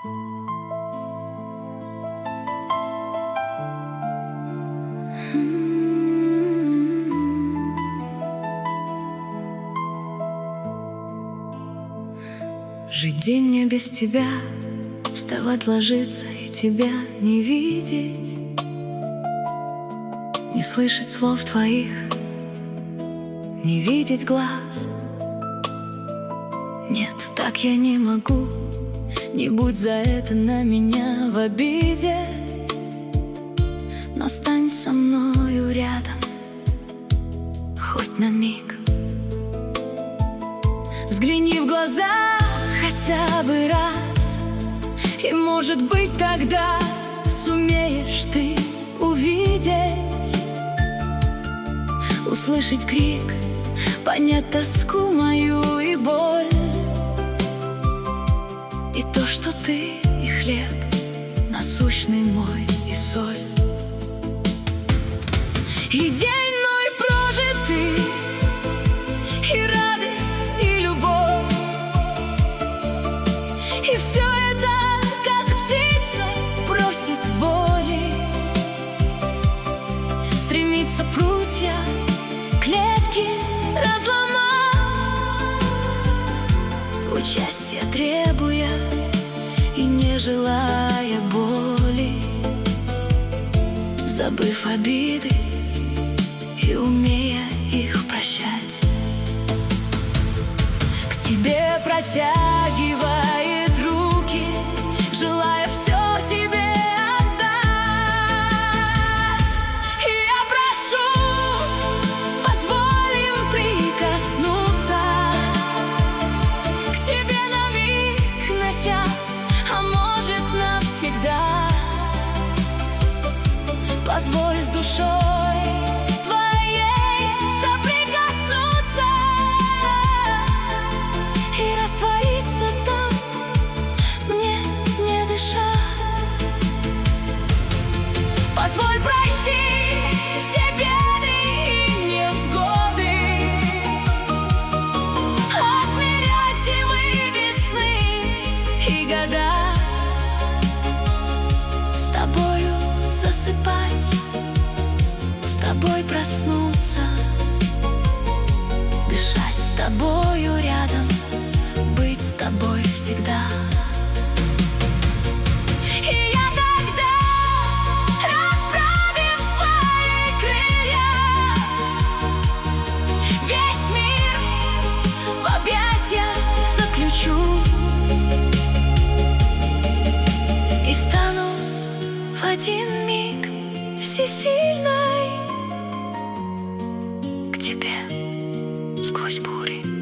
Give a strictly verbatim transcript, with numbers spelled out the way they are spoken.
Жить день не без тебя, вставать, ложиться и тебя не видеть, не слышать слов твоих, не видеть глаз. Нет, так я не могу, не будь за это на меня в обиде. Но стань со мною рядом, хоть на миг. Взгляни в глаза хотя бы раз, и, может быть, тогда сумеешь ты увидеть, услышать крик, понять тоску мою и боль, и то, что ты и хлеб насущный мой и соль. И день мой прожитый, и радость, и любовь, и все это, как птица, просит воли, стремится прутья, клетки разломать, участия требуя и не желая боли, забыв обиды и умея их прощать. К тебе протягивает руки, желая все тебе отдать. И я прошу, позволь им прикоснуться к тебе на миг, на час, а может навсегда. Позволь с душой твоей соприкоснуться и раствориться там, мне не дышать. Позволь пройти все беды и невзгоды, отмерять зимы, весны и года, с тобою засыпать, с тобой проснуться, дышать с тобою рядом, быть с тобой всегда. И я тогда, расправив свои крылья, весь мир в объятия заключу и стану в один миг всесильной к тебе сквозь бури.